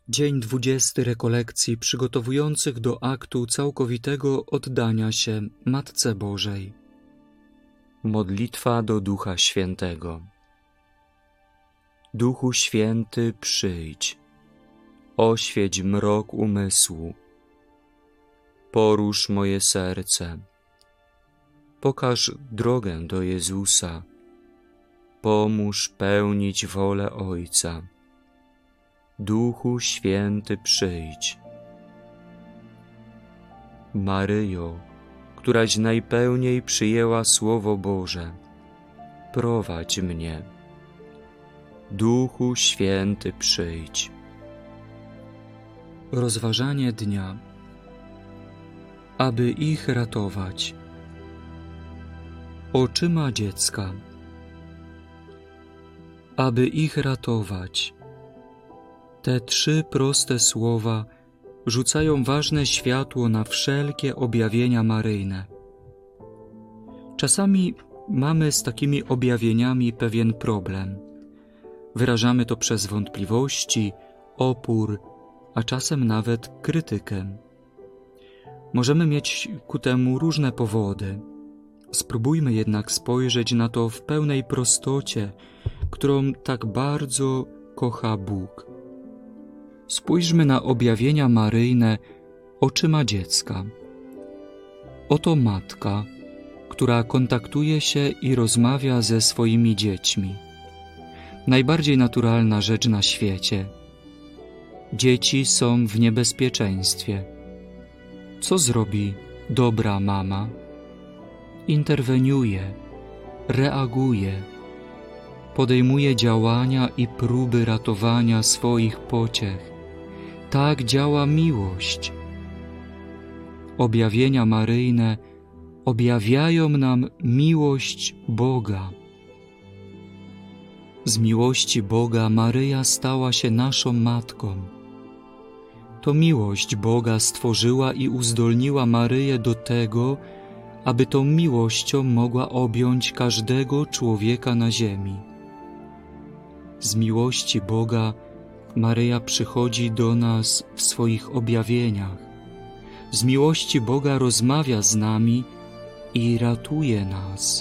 Dzień 20 rekolekcji przygotowujących do aktu całkowitego oddania się Matce Bożej. Modlitwa do Ducha Świętego. Duchu Święty, przyjdź, oświeć mrok umysłu, porusz moje serce, pokaż drogę do Jezusa, pomóż pełnić wolę Ojca. Duchu Święty, przyjdź. Maryjo, któraś najpełniej przyjęła Słowo Boże, prowadź mnie. Duchu Święty, przyjdź. Rozważanie dnia. Aby ich ratować. Oczyma dziecka. Aby ich ratować. Te trzy proste słowa rzucają ważne światło na wszelkie objawienia maryjne. Czasami mamy z takimi objawieniami pewien problem. Wyrażamy to przez wątpliwości, opór, a czasem nawet krytykę. Możemy mieć ku temu różne powody. Spróbujmy jednak spojrzeć na to w pełnej prostocie, którą tak bardzo kocha Bóg. Spójrzmy na objawienia maryjne oczyma dziecka. Oto matka, która kontaktuje się i rozmawia ze swoimi dziećmi. Najbardziej naturalna rzecz na świecie. Dzieci są w niebezpieczeństwie. Co zrobi dobra mama? Interweniuje, reaguje, podejmuje działania i próby ratowania swoich pociech. Tak działa miłość. Objawienia maryjne objawiają nam miłość Boga. Z miłości Boga Maryja stała się naszą Matką. To miłość Boga stworzyła i uzdolniła Maryję do tego, aby tą miłością mogła objąć każdego człowieka na ziemi. Z miłości Boga Maryja przychodzi do nas w swoich objawieniach. Z miłości Boga rozmawia z nami i ratuje nas.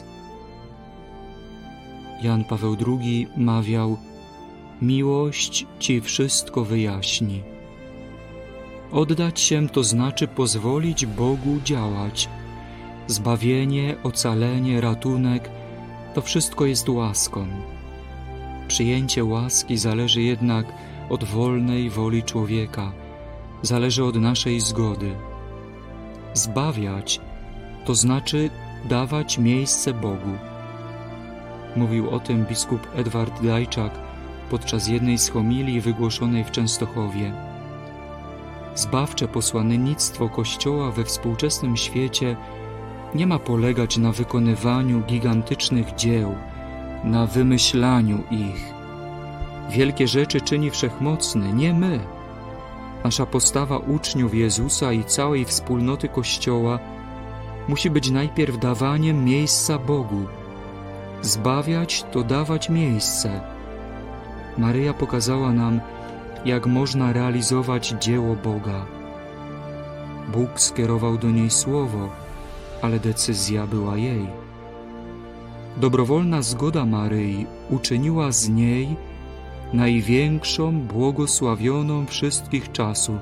Jan Paweł II mawiał: miłość ci wszystko wyjaśni. Oddać się to znaczy pozwolić Bogu działać. Zbawienie, ocalenie, ratunek to wszystko jest łaską. Przyjęcie łaski zależy jednak od wolnej woli człowieka, zależy od naszej zgody. Zbawiać to znaczy dawać miejsce Bogu. Mówił o tym biskup Edward Dajczak podczas jednej z homilii wygłoszonej w Częstochowie. Zbawcze posłannictwo Kościoła we współczesnym świecie nie ma polegać na wykonywaniu gigantycznych dzieł, na wymyślaniu ich. Wielkie rzeczy czyni Wszechmocny, nie my. Nasza postawa uczniów Jezusa i całej wspólnoty Kościoła musi być najpierw dawaniem miejsca Bogu. Zbawiać to dawać miejsce. Maryja pokazała nam, jak można realizować dzieło Boga. Bóg skierował do niej słowo, ale decyzja była jej. Dobrowolna zgoda Maryi uczyniła z niej największą, błogosławioną wszystkich czasów.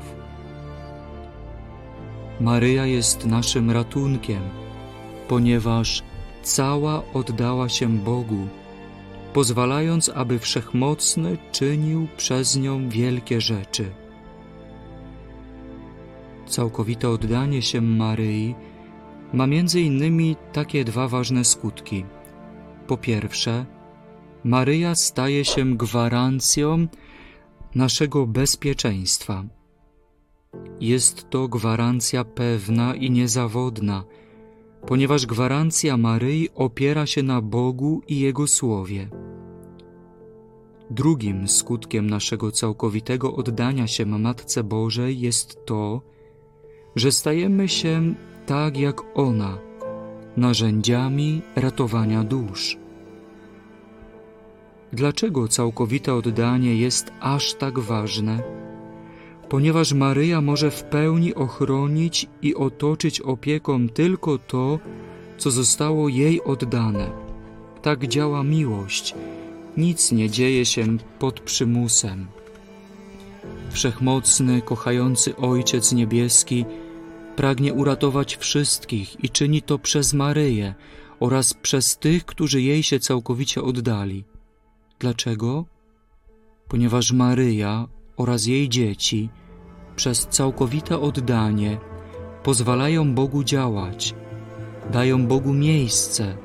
Maryja jest naszym ratunkiem, ponieważ cała oddała się Bogu, pozwalając, aby Wszechmocny czynił przez nią wielkie rzeczy. Całkowite oddanie się Maryi ma między innymi takie dwa ważne skutki. Po pierwsze, Maryja staje się gwarancją naszego bezpieczeństwa. Jest to gwarancja pewna i niezawodna, ponieważ gwarancja Maryi opiera się na Bogu i Jego Słowie. Drugim skutkiem naszego całkowitego oddania się Matce Bożej jest to, że stajemy się tak jak ona, narzędziami ratowania dusz. Dlaczego całkowite oddanie jest aż tak ważne? ponieważ Maryja może w pełni ochronić i otoczyć opieką tylko to, co zostało jej oddane. Tak działa miłość. Nic nie dzieje się pod przymusem. Wszechmocny, kochający Ojciec Niebieski pragnie uratować wszystkich i czyni to przez Maryję oraz przez tych, którzy jej się całkowicie oddali. Dlaczego? Ponieważ Maryja oraz jej dzieci przez całkowite oddanie pozwalają Bogu działać, dają Bogu miejsce,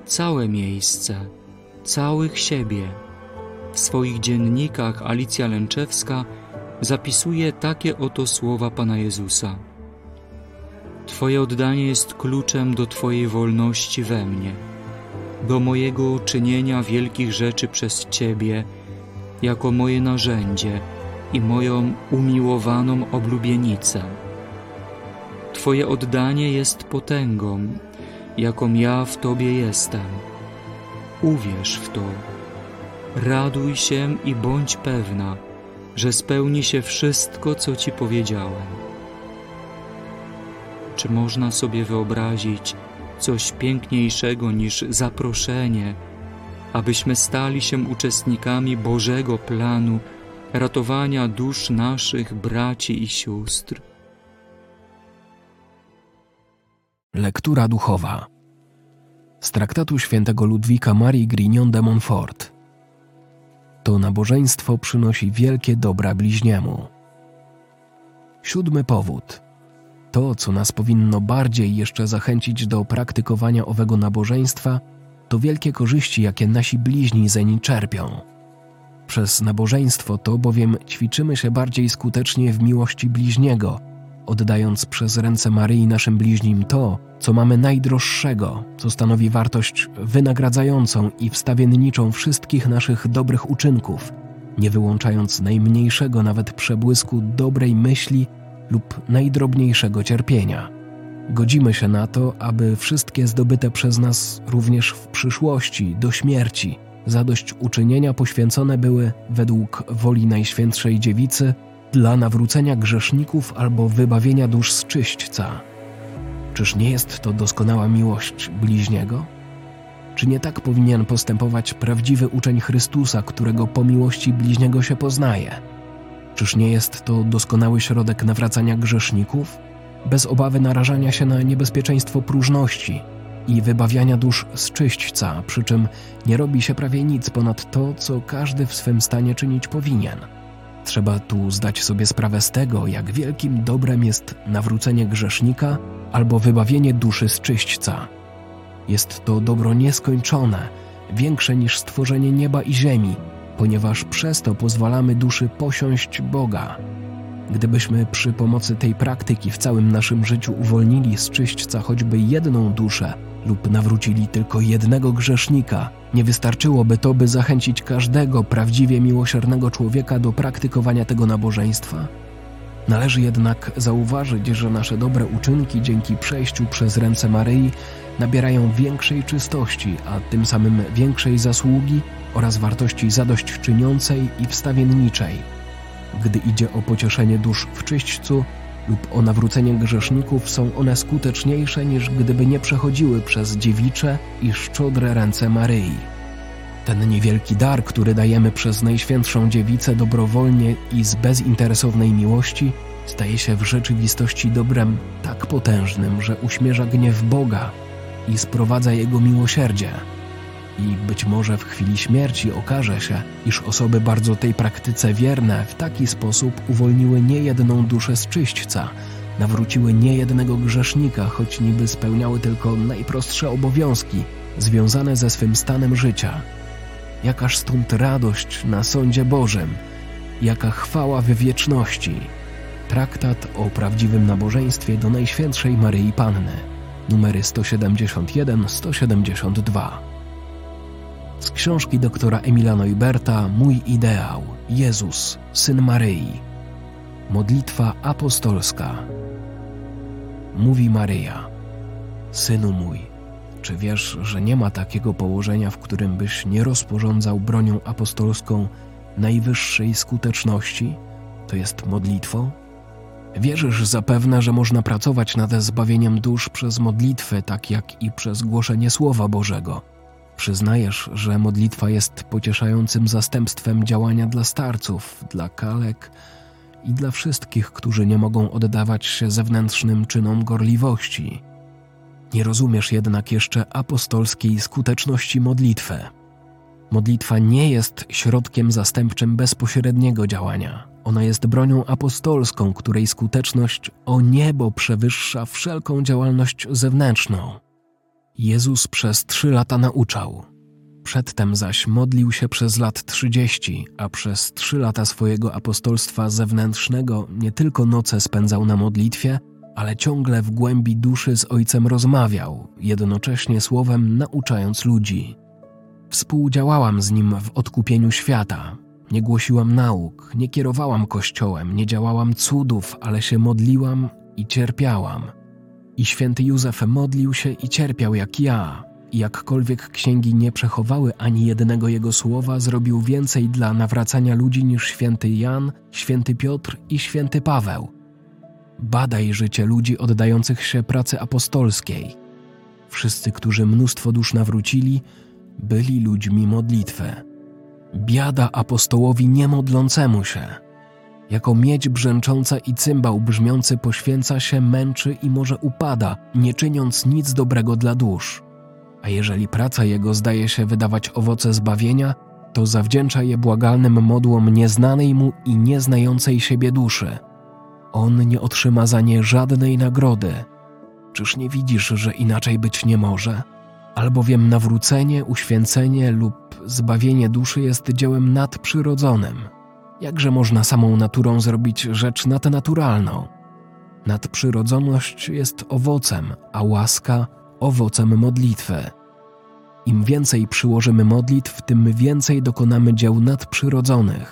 całych siebie. W swoich dziennikach Alicja Lęczewska zapisuje takie oto słowa Pana Jezusa. Twoje oddanie jest kluczem do Twojej wolności we mnie, do mojego czynienia wielkich rzeczy przez Ciebie, jako moje narzędzie i moją umiłowaną oblubienicę. Twoje oddanie jest potęgą, jaką ja w Tobie jestem. Uwierz w to. Raduj się i bądź pewna, że spełni się wszystko, co Ci powiedziałem. Czy można sobie wyobrazić coś piękniejszego niż zaproszenie, abyśmy stali się uczestnikami Bożego planu ratowania dusz naszych braci i sióstr? Lektura duchowa z traktatu świętego Ludwika Marii Grignon de Montfort. To nabożeństwo przynosi wielkie dobra bliźniemu. 7. powód. To, co nas powinno bardziej jeszcze zachęcić do praktykowania owego nabożeństwa, to wielkie korzyści, jakie nasi bliźni zeń czerpią. Przez nabożeństwo to bowiem ćwiczymy się bardziej skutecznie w miłości bliźniego, oddając przez ręce Maryi naszym bliźnim to, co mamy najdroższego, co stanowi wartość wynagradzającą i wstawienniczą wszystkich naszych dobrych uczynków, nie wyłączając najmniejszego nawet przebłysku dobrej myśli lub najdrobniejszego cierpienia. Godzimy się na to, aby wszystkie zdobyte przez nas również w przyszłości, do śmierci, zadośćuczynienia poświęcone były według woli Najświętszej Dziewicy dla nawrócenia grzeszników albo wybawienia dusz z czyśćca. Czyż nie jest to doskonała miłość bliźniego? Czy nie tak powinien postępować prawdziwy uczeń Chrystusa, którego po miłości bliźniego się poznaje? Czyż nie jest to doskonały środek nawracania grzeszników, bez obawy narażania się na niebezpieczeństwo próżności i wybawiania dusz z czyśćca, przy czym nie robi się prawie nic ponad to, co każdy w swym stanie czynić powinien? Trzeba tu zdać sobie sprawę z tego, jak wielkim dobrem jest nawrócenie grzesznika albo wybawienie duszy z czyśćca. Jest to dobro nieskończone, większe niż stworzenie nieba i ziemi, ponieważ przez to pozwalamy duszy posiąść Boga. Gdybyśmy przy pomocy tej praktyki w całym naszym życiu uwolnili z czyśćca choćby jedną duszę lub nawrócili tylko jednego grzesznika, nie wystarczyłoby to, by zachęcić każdego prawdziwie miłosiernego człowieka do praktykowania tego nabożeństwa? Należy jednak zauważyć, że nasze dobre uczynki dzięki przejściu przez ręce Maryi nabierają większej czystości, a tym samym większej zasługi oraz wartości zadośćczyniącej i wstawienniczej. Gdy idzie o pocieszenie dusz w czyśćcu lub o nawrócenie grzeszników, są one skuteczniejsze, niż gdyby nie przechodziły przez dziewicze i szczodre ręce Maryi. Ten niewielki dar, który dajemy przez Najświętszą Dziewicę dobrowolnie i z bezinteresownej miłości, staje się w rzeczywistości dobrem tak potężnym, że uśmierza gniew Boga i sprowadza Jego miłosierdzie. I być może w chwili śmierci okaże się, iż osoby bardzo tej praktyce wierne w taki sposób uwolniły niejedną duszę z czyśćca, nawróciły niejednego grzesznika, choć niby spełniały tylko najprostsze obowiązki związane ze swym stanem życia. Jakaż stąd radość na sądzie Bożym, jaka chwała w wieczności. Traktat o prawdziwym nabożeństwie do Najświętszej Maryi Panny, numery 171-172. Z książki doktora Emila Neuberta Mój ideał, Jezus, Syn Maryi. Modlitwa apostolska. Mówi Maryja: Synu mój, czy wiesz, że nie ma takiego położenia, w którym byś nie rozporządzał bronią apostolską najwyższej skuteczności, to jest modlitwą? Wierzysz zapewne, że można pracować nad zbawieniem dusz przez modlitwę, tak jak i przez głoszenie Słowa Bożego. Przyznajesz, że modlitwa jest pocieszającym zastępstwem działania dla starców, dla kalek i dla wszystkich, którzy nie mogą oddawać się zewnętrznym czynom gorliwości. Nie rozumiesz jednak jeszcze apostolskiej skuteczności modlitwy. Modlitwa nie jest środkiem zastępczym bezpośredniego działania. Ona jest bronią apostolską, której skuteczność o niebo przewyższa wszelką działalność zewnętrzną. Jezus przez 3 lata nauczał. Przedtem zaś modlił się przez lat 30, a przez 3 lata swojego apostolstwa zewnętrznego nie tylko noce spędzał na modlitwie, ale ciągle w głębi duszy z Ojcem rozmawiał, jednocześnie słowem nauczając ludzi. Współdziałałam z Nim w odkupieniu świata. Nie głosiłam nauk, nie kierowałam Kościołem, nie działałam cudów, ale się modliłam i cierpiałam. I święty Józef modlił się i cierpiał jak ja. I jakkolwiek księgi nie przechowały ani jednego jego słowa, zrobił więcej dla nawracania ludzi niż święty Jan, święty Piotr i święty Paweł. Badaj życie ludzi oddających się pracy apostolskiej. Wszyscy, którzy mnóstwo dusz nawrócili, byli ludźmi modlitwy. Biada apostołowi niemodlącemu się. Jako miedź brzęcząca i cymbał brzmiący poświęca się, męczy i może upada, nie czyniąc nic dobrego dla dusz. A jeżeli praca jego zdaje się wydawać owoce zbawienia, to zawdzięcza je błagalnym modłom nieznanej mu i nieznającej siebie duszy. On nie otrzyma za nie żadnej nagrody. Czyż nie widzisz, że inaczej być nie może? Albowiem nawrócenie, uświęcenie lub zbawienie duszy jest dziełem nadprzyrodzonym. Jakże można samą naturą zrobić rzecz nadnaturalną? Nadprzyrodzoność jest owocem, a łaska owocem modlitwy. Im więcej przyłożymy modlitw, tym więcej dokonamy dzieł nadprzyrodzonych.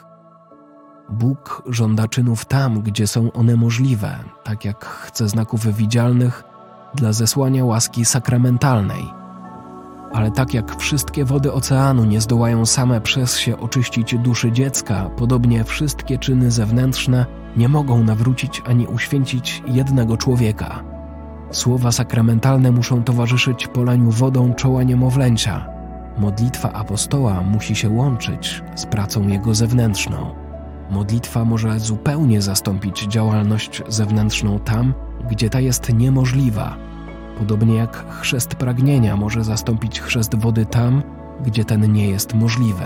Bóg żąda czynów tam, gdzie są one możliwe, tak jak chce znaków widzialnych dla zesłania łaski sakramentalnej. Ale tak jak wszystkie wody oceanu nie zdołają same przez się oczyścić duszy dziecka, podobnie wszystkie czyny zewnętrzne nie mogą nawrócić ani uświęcić jednego człowieka. Słowa sakramentalne muszą towarzyszyć polaniu wodą czoła niemowlęcia. Modlitwa apostoła musi się łączyć z pracą jego zewnętrzną. Modlitwa może zupełnie zastąpić działalność zewnętrzną tam, gdzie ta jest niemożliwa. Podobnie jak chrzest pragnienia może zastąpić chrzest wody tam, gdzie ten nie jest możliwy.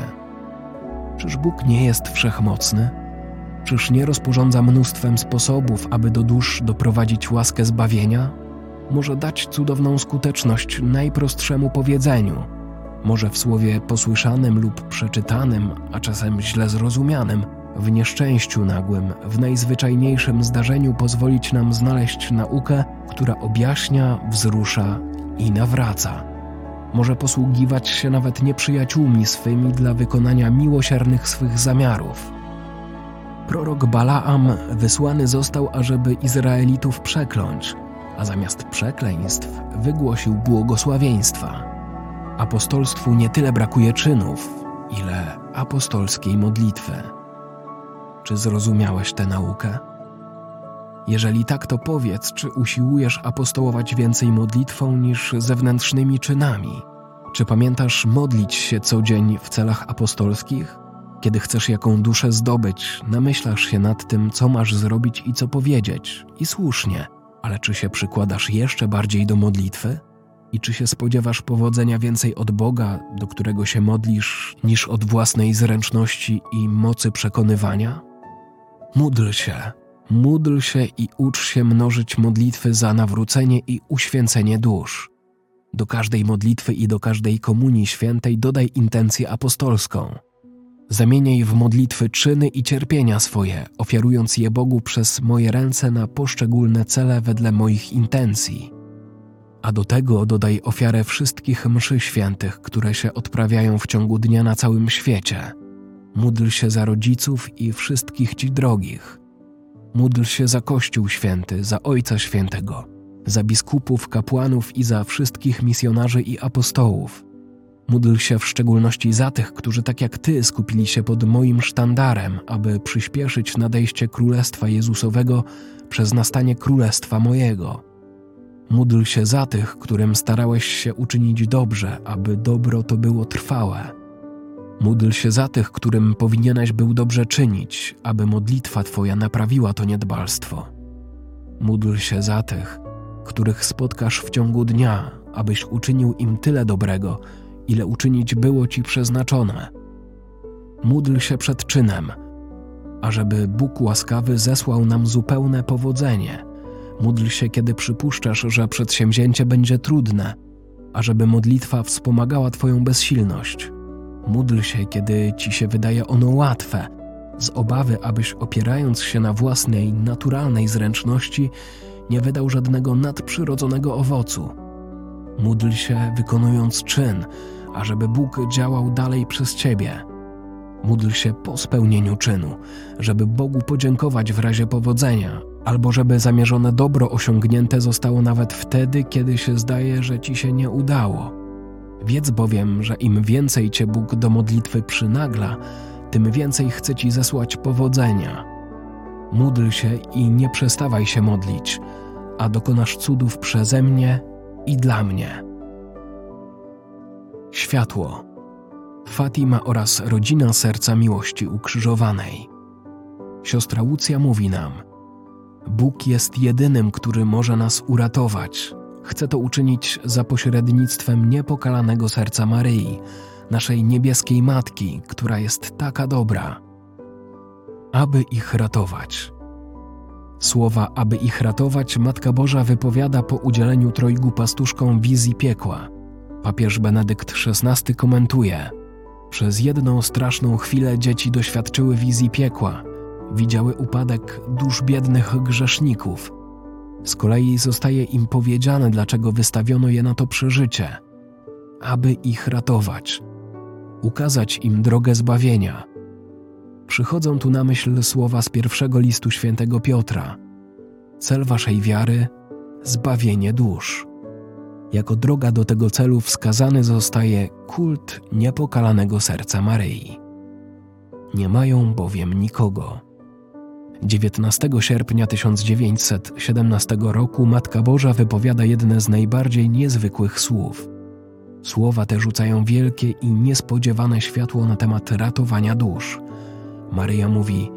Czyż Bóg nie jest wszechmocny? Czyż nie rozporządza mnóstwem sposobów, aby do dusz doprowadzić łaskę zbawienia? Może dać cudowną skuteczność najprostszemu powiedzeniu. Może w słowie posłyszanym lub przeczytanym, a czasem źle zrozumianym, w nieszczęściu nagłym, w najzwyczajniejszym zdarzeniu pozwolić nam znaleźć naukę, która objaśnia, wzrusza i nawraca. Może posługiwać się nawet nieprzyjaciółmi swymi dla wykonania miłosiernych swych zamiarów. Prorok Balaam wysłany został, ażeby Izraelitów przekląć, a zamiast przekleństw wygłosił błogosławieństwa. Apostolstwu nie tyle brakuje czynów, ile apostolskiej modlitwy. Czy zrozumiałeś tę naukę? Jeżeli tak, to powiedz, czy usiłujesz apostołować więcej modlitwą niż zewnętrznymi czynami? Czy pamiętasz modlić się co dzień w celach apostolskich? Kiedy chcesz jaką duszę zdobyć, namyślasz się nad tym, co masz zrobić i co powiedzieć. I słusznie, ale czy się przykładasz jeszcze bardziej do modlitwy? I czy się spodziewasz powodzenia więcej od Boga, do którego się modlisz, niż od własnej zręczności i mocy przekonywania? Módl się i ucz się mnożyć modlitwy za nawrócenie i uświęcenie dusz. Do każdej modlitwy i do każdej komunii świętej dodaj intencję apostolską. Zamieniaj w modlitwy czyny i cierpienia swoje, ofiarując je Bogu przez moje ręce na poszczególne cele wedle moich intencji. A do tego dodaj ofiarę wszystkich mszy świętych, które się odprawiają w ciągu dnia na całym świecie. Módl się za rodziców i wszystkich Ci drogich. Módl się za Kościół Święty, za Ojca Świętego, za biskupów, kapłanów i za wszystkich misjonarzy i apostołów. Módl się w szczególności za tych, którzy tak jak Ty skupili się pod moim sztandarem, aby przyspieszyć nadejście Królestwa Jezusowego przez nastanie Królestwa mojego. Módl się za tych, którym starałeś się uczynić dobrze, aby dobro to było trwałe. Módl się za tych, którym powinieneś był dobrze czynić, aby modlitwa Twoja naprawiła to niedbalstwo. Módl się za tych, których spotkasz w ciągu dnia, abyś uczynił im tyle dobrego, ile uczynić było Ci przeznaczone. Módl się przed czynem, ażeby Bóg łaskawy zesłał nam zupełne powodzenie. Módl się, kiedy przypuszczasz, że przedsięwzięcie będzie trudne, ażeby modlitwa wspomagała Twoją bezsilność. Módl się, kiedy Ci się wydaje ono łatwe, z obawy, abyś opierając się na własnej, naturalnej zręczności, nie wydał żadnego nadprzyrodzonego owocu. Módl się, wykonując czyn, ażeby Bóg działał dalej przez Ciebie. Módl się po spełnieniu czynu, żeby Bogu podziękować w razie powodzenia, albo żeby zamierzone dobro osiągnięte zostało nawet wtedy, kiedy się zdaje, że Ci się nie udało. Wiedz bowiem, że im więcej Cię Bóg do modlitwy przynagla, tym więcej chce Ci zesłać powodzenia. Módl się i nie przestawaj się modlić, a dokonasz cudów przeze mnie i dla mnie. Światło. Fatima oraz rodzina Serca Miłości Ukrzyżowanej. Siostra Łucja mówi nam: Bóg jest jedynym, który może nas uratować. Chce to uczynić za pośrednictwem niepokalanego serca Maryi, naszej niebieskiej Matki, która jest taka dobra. Aby ich ratować. Słowa „aby ich ratować” Matka Boża wypowiada po udzieleniu trojgu pastuszkom wizji piekła. Papież Benedykt XVI komentuje: przez jedną straszną chwilę dzieci doświadczyły wizji piekła, widziały upadek dusz biednych grzeszników. Z kolei zostaje im powiedziane, dlaczego wystawiono je na to przeżycie. Aby ich ratować, ukazać im drogę zbawienia. Przychodzą tu na myśl słowa z pierwszego listu świętego Piotra: cel waszej wiary – zbawienie dusz. Jako droga do tego celu wskazany zostaje kult niepokalanego serca Maryi. Nie mają bowiem nikogo. 19 sierpnia 1917 roku Matka Boża wypowiada jedne z najbardziej niezwykłych słów. Słowa te rzucają wielkie i niespodziewane światło na temat ratowania dusz. Maryja mówi: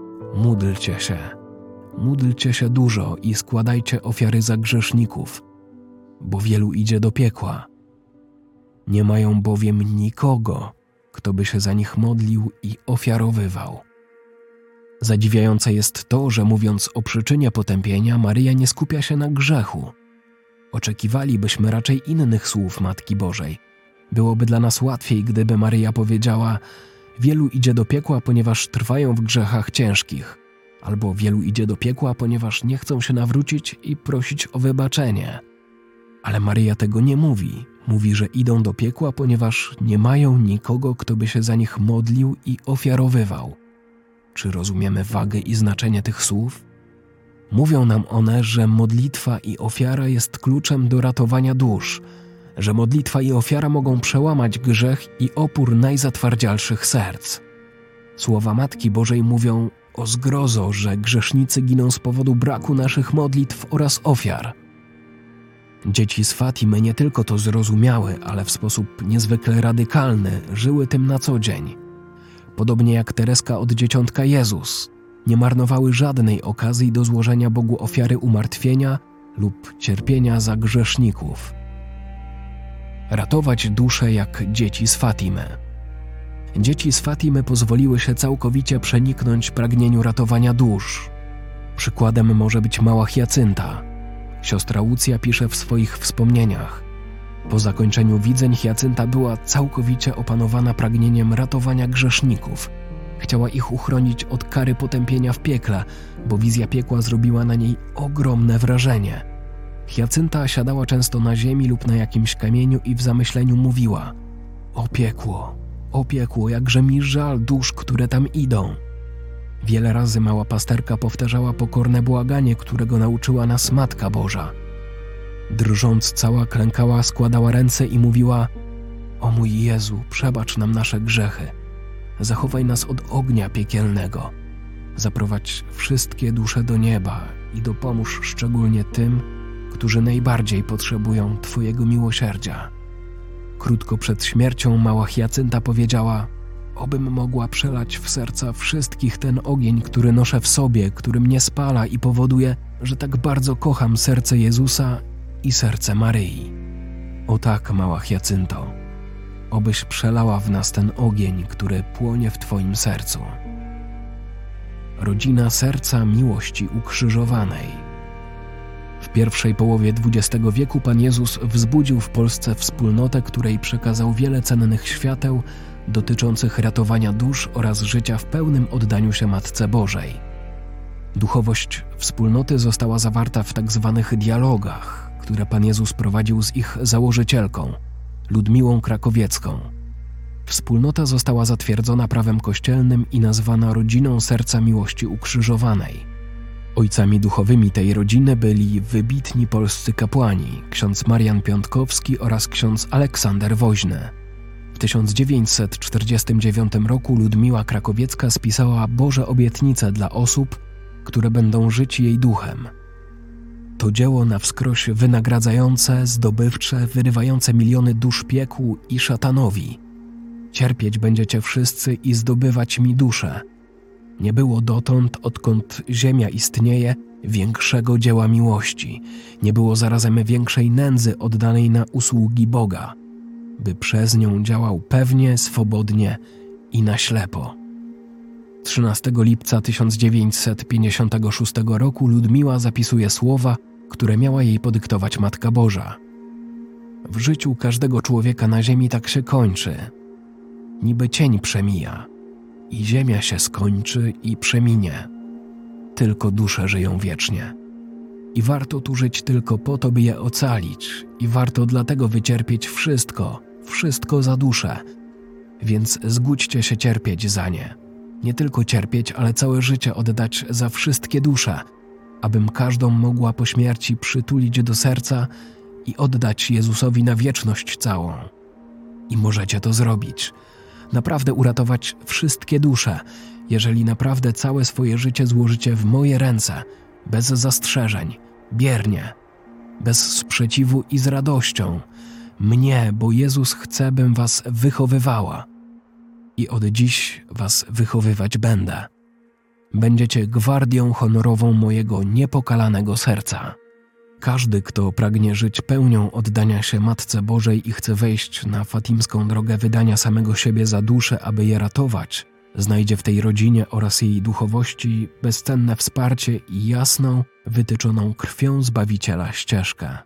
módlcie się dużo i składajcie ofiary za grzeszników, bo wielu idzie do piekła. Nie mają bowiem nikogo, kto by się za nich modlił i ofiarowywał. Zadziwiające jest to, że mówiąc o przyczynie potępienia, Maryja nie skupia się na grzechu. Oczekiwalibyśmy raczej innych słów Matki Bożej. Byłoby dla nas łatwiej, gdyby Maryja powiedziała: wielu idzie do piekła, ponieważ trwają w grzechach ciężkich, albo wielu idzie do piekła, ponieważ nie chcą się nawrócić i prosić o wybaczenie. Ale Maryja tego nie mówi. Mówi, że idą do piekła, ponieważ nie mają nikogo, kto by się za nich modlił i ofiarowywał. Czy rozumiemy wagę i znaczenie tych słów? Mówią nam one, że modlitwa i ofiara jest kluczem do ratowania dusz, że modlitwa i ofiara mogą przełamać grzech i opór najzatwardzialszych serc. Słowa Matki Bożej mówią: o zgrozo, że grzesznicy giną z powodu braku naszych modlitw oraz ofiar. Dzieci z Fatimy nie tylko to zrozumiały, ale w sposób niezwykle radykalny żyły tym na co dzień. Podobnie jak Tereska od Dzieciątka Jezus, nie marnowały żadnej okazji do złożenia Bogu ofiary umartwienia lub cierpienia za grzeszników. Ratować dusze jak dzieci z Fatimy. Dzieci z Fatimy pozwoliły się całkowicie przeniknąć pragnieniu ratowania dusz. Przykładem może być mała Hiacynta. Siostra Łucja pisze w swoich wspomnieniach: po zakończeniu widzeń Hiacynta była całkowicie opanowana pragnieniem ratowania grzeszników. Chciała ich uchronić od kary potępienia w piekle, bo wizja piekła zrobiła na niej ogromne wrażenie. Hiacynta siadała często na ziemi lub na jakimś kamieniu i w zamyśleniu mówiła: o piekło, jakże mi żal dusz, które tam idą. Wiele razy mała pasterka powtarzała pokorne błaganie, którego nauczyła nas Matka Boża. Drżąc cała klękała, składała ręce i mówiła: O mój Jezu, przebacz nam nasze grzechy. Zachowaj nas od ognia piekielnego. Zaprowadź wszystkie dusze do nieba i dopomóż szczególnie tym, którzy najbardziej potrzebują Twojego miłosierdzia. Krótko przed śmiercią mała Hiacynta powiedziała: obym mogła przelać w serca wszystkich ten ogień, który noszę w sobie, który mnie spala i powoduje, że tak bardzo kocham serce Jezusa i serce Maryi. O tak, mała Hiacynto, obyś przelała w nas ten ogień, który płonie w Twoim sercu. Rodzina Serca Miłości Ukrzyżowanej. W pierwszej połowie XX wieku Pan Jezus wzbudził w Polsce wspólnotę, której przekazał wiele cennych świateł dotyczących ratowania dusz oraz życia w pełnym oddaniu się Matce Bożej. Duchowość wspólnoty została zawarta w tzw. dialogach, które Pan Jezus prowadził z ich założycielką, Ludmiłą Krakowiecką. Wspólnota została zatwierdzona prawem kościelnym i nazwana Rodziną Serca Miłości Ukrzyżowanej. Ojcami duchowymi tej rodziny byli wybitni polscy kapłani, ksiądz Marian Piątkowski oraz ksiądz Aleksander Woźny. W 1949 roku Ludmiła Krakowiecka spisała Boże obietnice dla osób, które będą żyć jej duchem. To dzieło na wskroś wynagradzające, zdobywcze, wyrywające miliony dusz piekłu i szatanowi. Cierpieć będziecie wszyscy i zdobywać mi duszę. Nie było dotąd, odkąd ziemia istnieje, większego dzieła miłości. Nie było zarazem większej nędzy oddanej na usługi Boga, by przez nią działał pewnie, swobodnie i na ślepo. 13 lipca 1956 roku Ludmiła zapisuje słowa, które miała jej podyktować Matka Boża. W życiu każdego człowieka na ziemi tak się kończy. Niby cień przemija i ziemia się skończy i przeminie. Tylko dusze żyją wiecznie. I warto tu żyć tylko po to, by je ocalić. I warto dlatego wycierpieć wszystko za duszę. Więc zgódźcie się cierpieć za nie. Nie tylko cierpieć, ale całe życie oddać za wszystkie dusze, abym każdą mogła po śmierci przytulić do serca i oddać Jezusowi na wieczność całą. I możecie to zrobić. Naprawdę uratować wszystkie dusze, jeżeli naprawdę całe swoje życie złożycie w moje ręce, bez zastrzeżeń, biernie, bez sprzeciwu i z radością. Mnie, bo Jezus chce, bym was wychowywała. I od dziś was wychowywać będę. Będziecie gwardią honorową mojego niepokalanego serca. Każdy, kto pragnie żyć pełnią oddania się Matce Bożej i chce wejść na fatimską drogę wydania samego siebie za duszę, aby je ratować, znajdzie w tej rodzinie oraz jej duchowości bezcenne wsparcie i jasną, wytyczoną krwią Zbawiciela ścieżkę.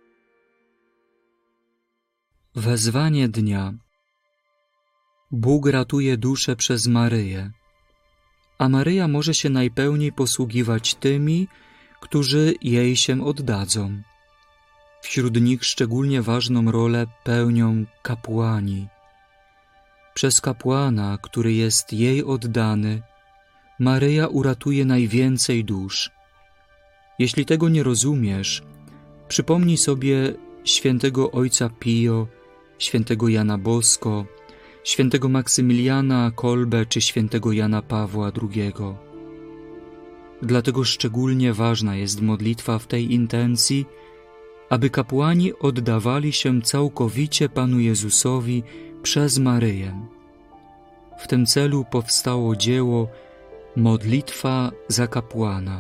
Wezwanie dnia. Bóg ratuje duszę przez Maryję, a Maryja może się najpełniej posługiwać tymi, którzy jej się oddadzą. Wśród nich szczególnie ważną rolę pełnią kapłani. Przez kapłana, który jest jej oddany, Maryja uratuje najwięcej dusz. Jeśli tego nie rozumiesz, przypomnij sobie świętego ojca Pio, świętego Jana Bosko, świętego Maksymiliana Kolbę czy świętego Jana Pawła II. Dlatego szczególnie ważna jest modlitwa w tej intencji, aby kapłani oddawali się całkowicie Panu Jezusowi przez Maryję. W tym celu powstało dzieło Modlitwa za kapłana.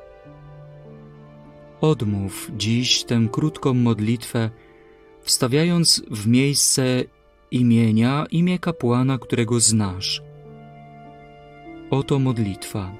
Odmów dziś tę krótką modlitwę, wstawiając w miejsce imienia imię kapłana, którego znasz. Oto modlitwa.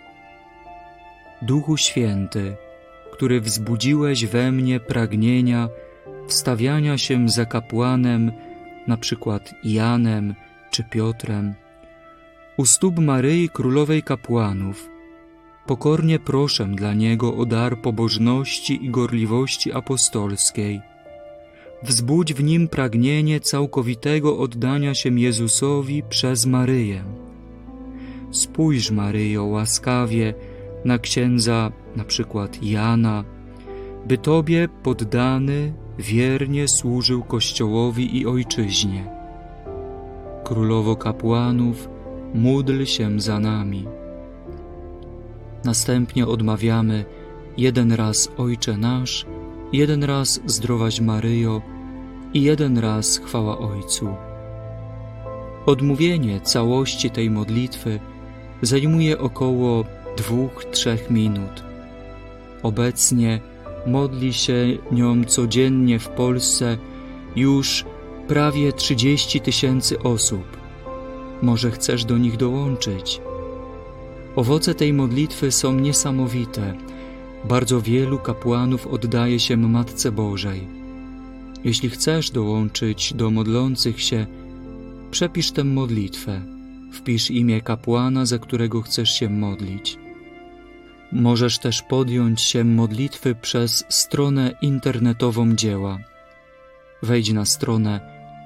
Duchu Święty, który wzbudziłeś we mnie pragnienia wstawiania się za kapłanem, na przykład Janem czy Piotrem, u stóp Maryi Królowej Kapłanów, pokornie proszę dla niego o dar pobożności i gorliwości apostolskiej. Wzbudź w nim pragnienie całkowitego oddania się Jezusowi przez Maryję. Spójrz, Maryjo, łaskawie na księdza, na przykład Jana, by Tobie poddany, wiernie służył Kościołowi i Ojczyźnie. Królowo kapłanów, módl się za nami. Następnie odmawiamy jeden raz Ojcze nasz, jeden raz Zdrowaś Maryjo i jeden raz chwała Ojcu. Odmówienie całości tej modlitwy zajmuje około 2–3 minut. Obecnie modli się nią codziennie w Polsce już prawie 30 000 osób. Może chcesz do nich dołączyć? Owoce tej modlitwy są niesamowite. Bardzo wielu kapłanów oddaje się Matce Bożej. Jeśli chcesz dołączyć do modlących się, przepisz tę modlitwę. Wpisz imię kapłana, za którego chcesz się modlić. Możesz też podjąć się modlitwy przez stronę internetową dzieła. Wejdź na stronę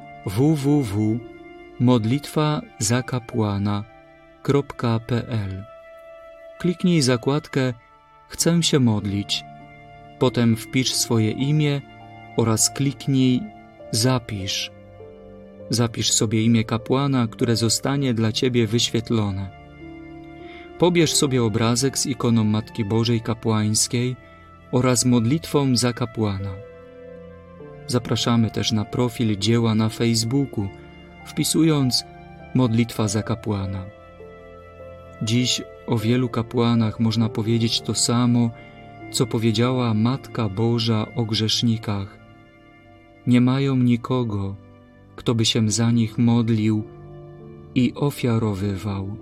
www.modlitwazakapłana.pl. Kliknij zakładkę Chcę się modlić. Potem wpisz swoje imię oraz kliknij Zapisz. Zapisz sobie imię kapłana, które zostanie dla Ciebie wyświetlone. Pobierz sobie obrazek z ikoną Matki Bożej Kapłańskiej oraz modlitwą za kapłana. Zapraszamy też na profil dzieła na Facebooku, wpisując Modlitwa za kapłana. Dziś o wielu kapłanach można powiedzieć to samo, co powiedziała Matka Boża o grzesznikach. Nie mają nikogo, kto by się za nich modlił i ofiarowywał.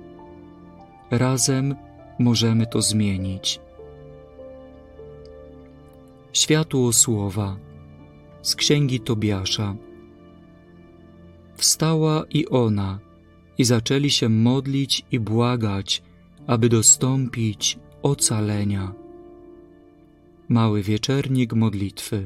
Razem możemy to zmienić. Światło słowa z księgi Tobiasza. Wstała i ona, i zaczęli się modlić i błagać, aby dostąpić ocalenia. Mały wieczernik modlitwy.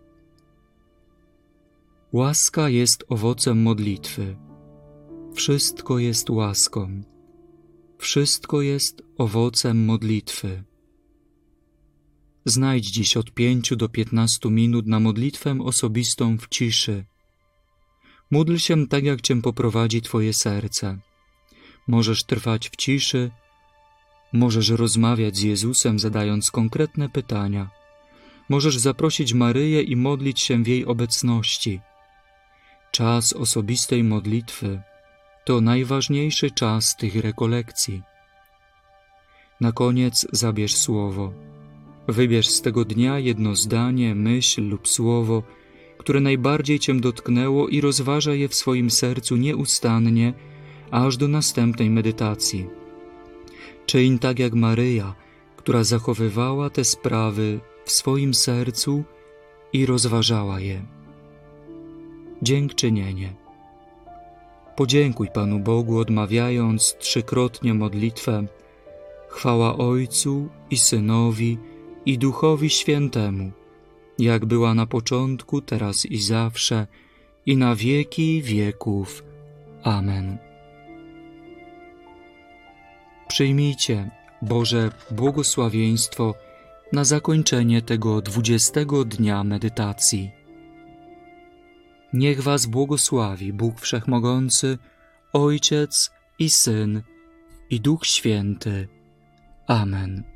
Łaska jest owocem modlitwy. Wszystko jest łaską. Wszystko jest owocem modlitwy. Znajdź dziś od 5 do 15 minut na modlitwę osobistą w ciszy. Módl się tak, jak Cię poprowadzi Twoje serce. Możesz trwać w ciszy, możesz rozmawiać z Jezusem, zadając konkretne pytania. Możesz zaprosić Maryję i modlić się w jej obecności. Czas osobistej modlitwy to najważniejszy czas tych rekolekcji. Na koniec zabierz słowo. Wybierz z tego dnia jedno zdanie, myśl lub słowo, które najbardziej Cię dotknęło i rozważaj je w swoim sercu nieustannie, aż do następnej medytacji. Czyń tak jak Maryja, która zachowywała te sprawy w swoim sercu i rozważała je. Dziękczynienie. Podziękuj Panu Bogu, odmawiając 3-krotnie modlitwę: chwała Ojcu i Synowi i Duchowi Świętemu, jak była na początku, teraz i zawsze, i na wieki wieków. Amen. Przyjmijcie Boże błogosławieństwo na zakończenie tego 20 dnia medytacji. Niech was błogosławi Bóg Wszechmogący, Ojciec i Syn, i Duch Święty. Amen.